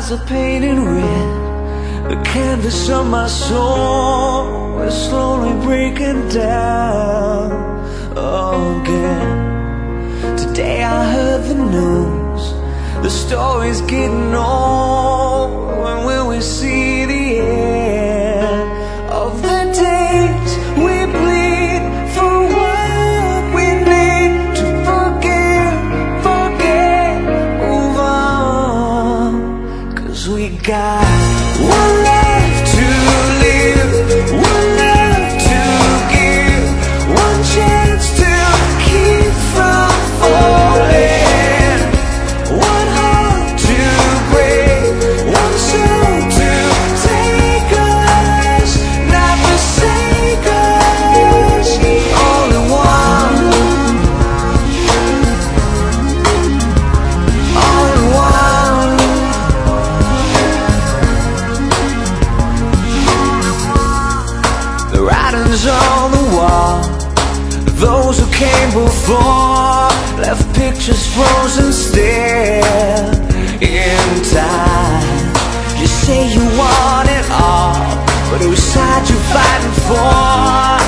eyes are painted red. The canvas of my soul is slowly breaking down again. Today I heard the news, the story's getting old. When will we see the end of the days we bleed for what we need to forget, move on? 'Cause we got one life to live, one love to give, one chance to keep from falling, one heart to break, one soul to take us, not forsake us. Only one, only one. The writing's on the wall. Those who came before left pictures frozen still in time. You say you want it all, but whose side you fighting for?